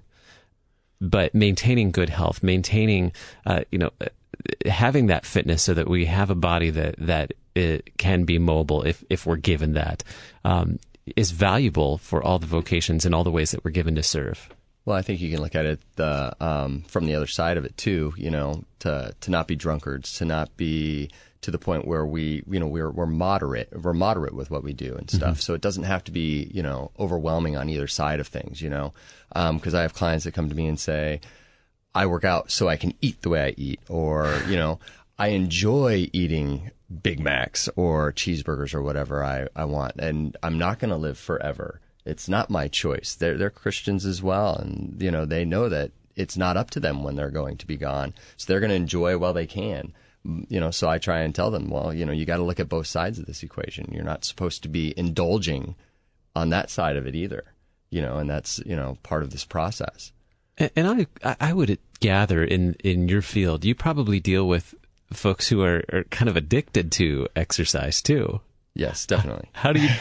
but maintaining good health, maintaining, uh, you know, having that fitness so that we have a body that that it can be mobile if if we're given that, um, is valuable for all the vocations and all the ways that we're given to serve. Well, I think you can look at it the um, from the other side of it too. You know, to to not be drunkards, to not be to the point where we, you know, we're we're moderate, we're moderate with what we do and stuff. Mm-hmm. So it doesn't have to be, you know, overwhelming on either side of things. You know, because um, I have clients that come to me and say, I work out so I can eat the way I eat, or you know, I enjoy eating Big Macs or cheeseburgers or whatever I, I want, and I'm not going to live forever. It's not my choice. They're they're Christians as well, and you know they know that it's not up to them when they're going to be gone. So they're going to enjoy while they can. You know, so I try and tell them, well, you know, you got to look at both sides of this equation. You're not supposed to be indulging on that side of it either. You know, and that's you know part of this process. And, and I I would gather in in your field, you probably deal with folks who are, are kind of addicted to exercise too. Yes, definitely. How do you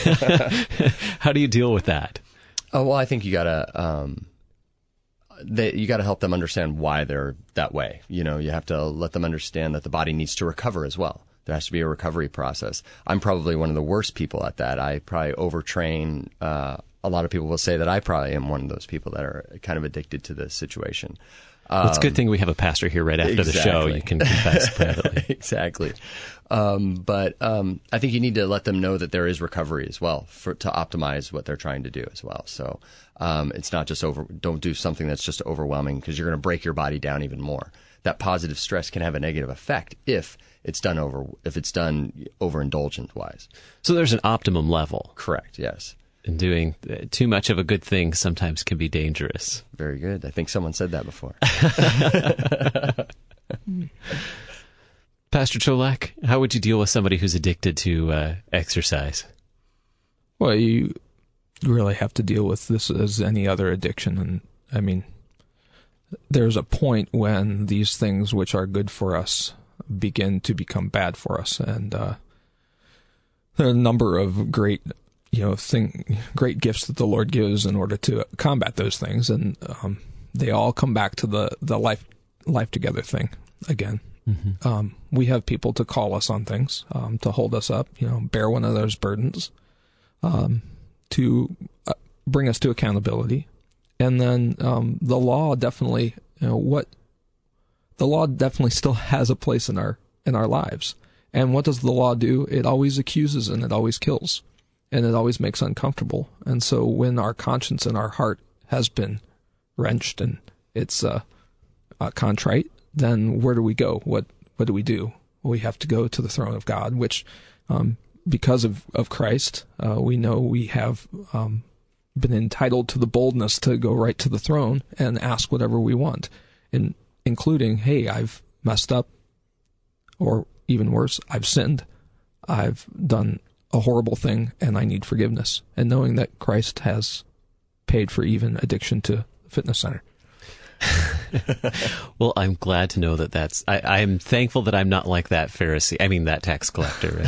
how do you deal with that? Oh well, I think you gotta um, they, you gotta help them understand why they're that way. You know, you have to let them understand that the body needs to recover as well. There has to be a recovery process. I'm probably one of the worst people at that. I probably overtrain. Uh, a lot of people will say that I probably am one of those people that are kind of addicted to this situation. Well, it's a good thing we have a pastor here right after exactly. the show. You can confess privately. Exactly. Um, but um, I think you need to let them know that there is recovery as well for, to optimize what they're trying to do as well. So um, it's not just over. Don't do something that's just overwhelming, because you're going to break your body down even more. That positive stress can have a negative effect if it's done over if it's done overindulgent wise. So there's an optimum level. Correct. Yes. And doing too much of a good thing sometimes can be dangerous. Very good. I think someone said that before. Pastor Cholak, how would you deal with somebody who's addicted to uh, exercise? Well, you really have to deal with this as any other addiction. And I mean, there's a point when these things which are good for us begin to become bad for us. And uh, there are a number of great, you know, thing, great gifts that the Lord gives in order to combat those things. And um, they all come back to the, the life, life together thing again. Mm-hmm. Um, we have people to call us on things, um, to hold us up, you know, bear one of those burdens, um, to uh, bring us to accountability. And then um, the law definitely, you know, what the law definitely still has a place in our in our lives. And what does the law do? It always accuses and it always kills, and it always makes uncomfortable. And so when our conscience and our heart has been wrenched and it's uh, uh, contrite, then where do we go? What what do we do? Well, we have to go to the throne of God, which, um, because of, of Christ, uh, we know we have um, been entitled to the boldness to go right to the throne and ask whatever we want, in, including, hey, I've messed up, or even worse, I've sinned. I've done a horrible thing, and I need forgiveness. And knowing that Christ has paid for even addiction to the fitness center. Well, I'm glad to know that that's, I, I'm thankful that I'm not like that Pharisee, I mean that tax collector.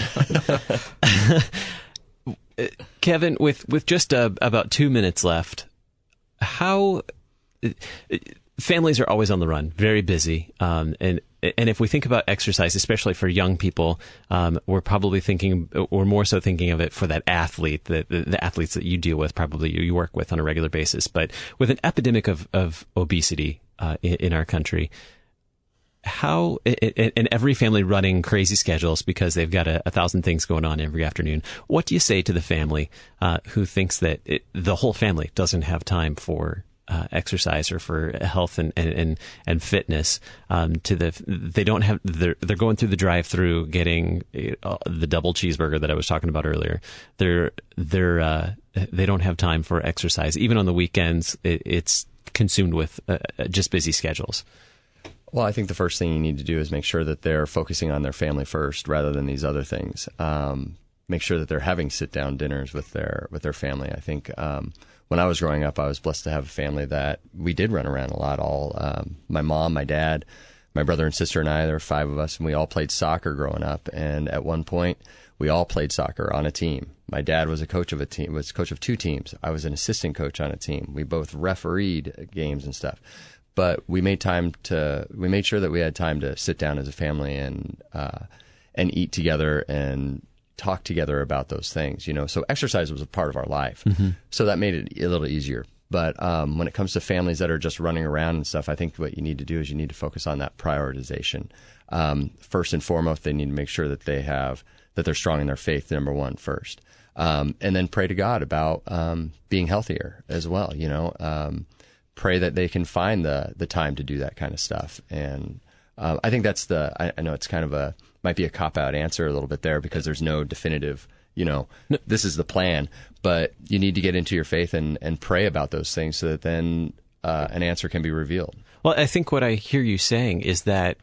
Right? Kevin, with, with just uh, about two minutes left, how, uh, families are always on the run, very busy, um, and and if we think about exercise, especially for young people, um, we're probably thinking, or more so thinking of it for that athlete, the, the, the athletes that you deal with, probably you, you work with on a regular basis. But with an epidemic of, of obesity uh, in, in our country, how, and every family running crazy schedules because they've got a, a thousand things going on every afternoon, what do you say to the family uh, who thinks that it, the whole family doesn't have time for Uh, exercise or for health and and and, and fitness? Um, to the they don't have they're they're going through the drive-through getting uh, the double cheeseburger that I was talking about earlier. They're they're uh, they don't have time for exercise. Even on the weekends, it, it's consumed with uh, just busy schedules. Well, I think the first thing you need to do is make sure that they're focusing on their family first rather than these other things. Um, make sure that they're having sit-down dinners with their with their family. I think. Um, When I was growing up, I was blessed to have a family that we did run around a lot. All um, my mom, my dad, my brother and sister and I, there were five of us, and we all played soccer growing up. And at one point, we all played soccer on a team. My dad was a coach of a team, was coach of two teams. I was an assistant coach on a team. We both refereed games and stuff. But we made time to, we made sure that we had time to sit down as a family and uh, and eat together and talk together about those things, you know. So exercise was a part of our life. Mm-hmm. So that made it a little easier. But um, when it comes to families that are just running around and stuff, I think what you need to do is you need to focus on that prioritization. Um, first and foremost, they need to make sure that they have, that they're strong in their faith, number one, first. Um, and then pray to God about um, being healthier as well, you know. Um, pray that they can find the the time to do that kind of stuff. And uh, I think that's the, I, I know it's kind of a, might be a cop-out answer a little bit there because there's no definitive, you know, this is the plan. But you need to get into your faith and, and pray about those things so that then uh, an answer can be revealed. Well, I think what I hear you saying is that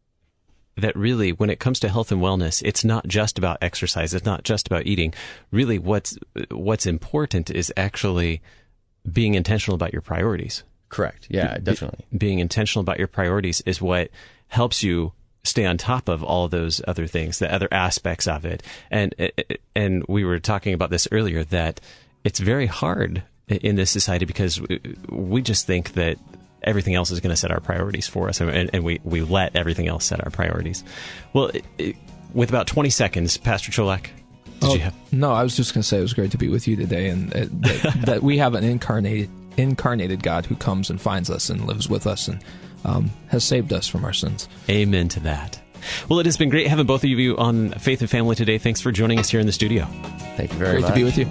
that really, when it comes to health and wellness, it's not just about exercise. It's not just about eating. Really, what's what's important is actually being intentional about your priorities. Correct. Yeah, definitely. Be, being intentional about your priorities is what helps you stay on top of all those other things, the other aspects of it. And and we were talking about this earlier, that it's very hard in this society because we just think that everything else is going to set our priorities for us, and, and we, we let everything else set our priorities. Well, it, it, with about twenty seconds, Pastor Cholak, did oh, you have... No, I was just going to say it was great to be with you today, and uh, that, that we have an incarnated incarnated God who comes and finds us and lives with us and um, has saved us from our sins. Amen to that. Well, it has been great having both of you on Faith and Family today. Thanks for joining us here in the studio. Thank you very great much. Great to be with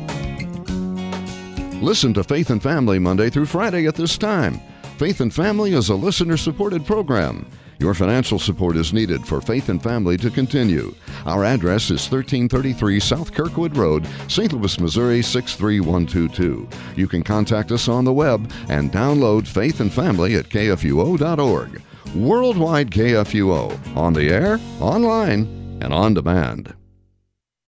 you. Listen to Faith and Family Monday through Friday at this time. Faith and Family is a listener-supported program. Your financial support is needed for Faith and Family to continue. Our address is thirteen thirty-three South Kirkwood Road, Saint Louis, Missouri six three one two two. You can contact us on the web and download Faith and Family at K F U O dot org. Worldwide K F U O, on the air, online, and on demand.